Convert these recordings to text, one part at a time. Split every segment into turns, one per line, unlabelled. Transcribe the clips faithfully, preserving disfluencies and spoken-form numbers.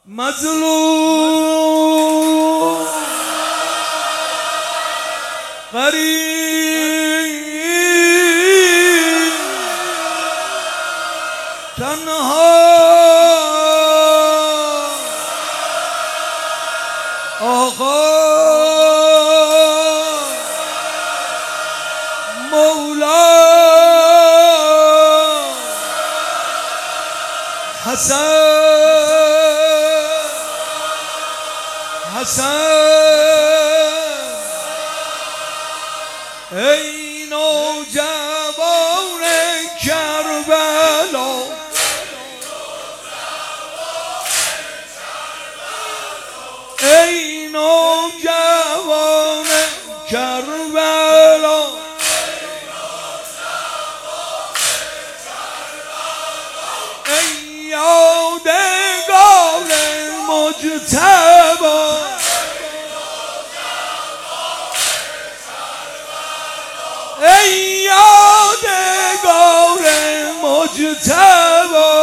مظلوم غریب تنها آقا مولا حسن حسن ای نوجوان کربلا ای نوجوان کربلا ای یادگار مجتبی ای یادگار مجتبی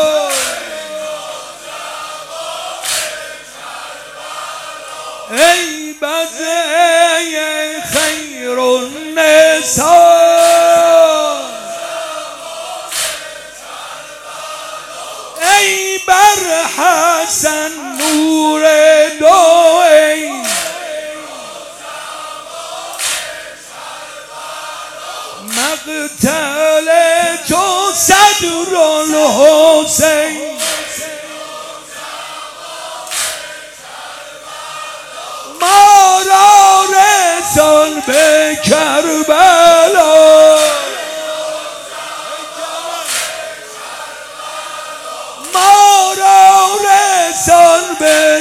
ای بدیع خیر النساء ای بر حسن نور دو ای مقتل چو صدر الحسین ما را رسان به کربلا ما را رسان به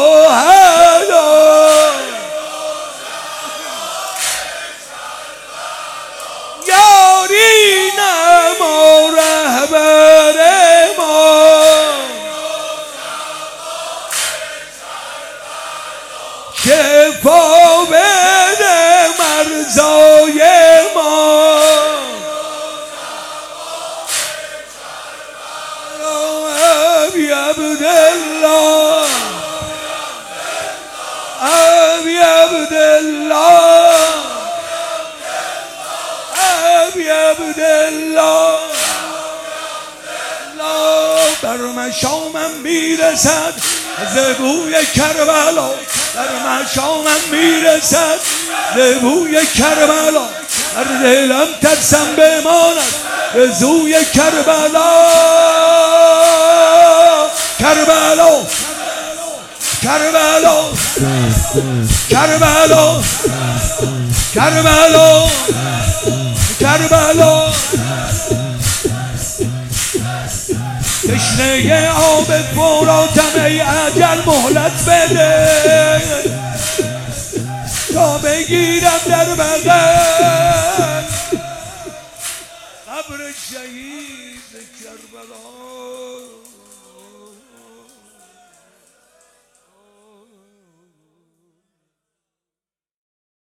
شهدا یاری نما رهبر ما شفا بده مرزای ما ابی عبدالله ابی عبدالله ابی عبدالله بر مشامم میرسد ز بوی کربلا در مشامم میرسد ز بوی کربلا در دلم ترسم بماند به زوی کربلا کربلا کربلا کربلا کربلا کربلا تشنه آب فراتم ای اجل مهلت بده تا بگیرم در بغل قبر شهید کربلا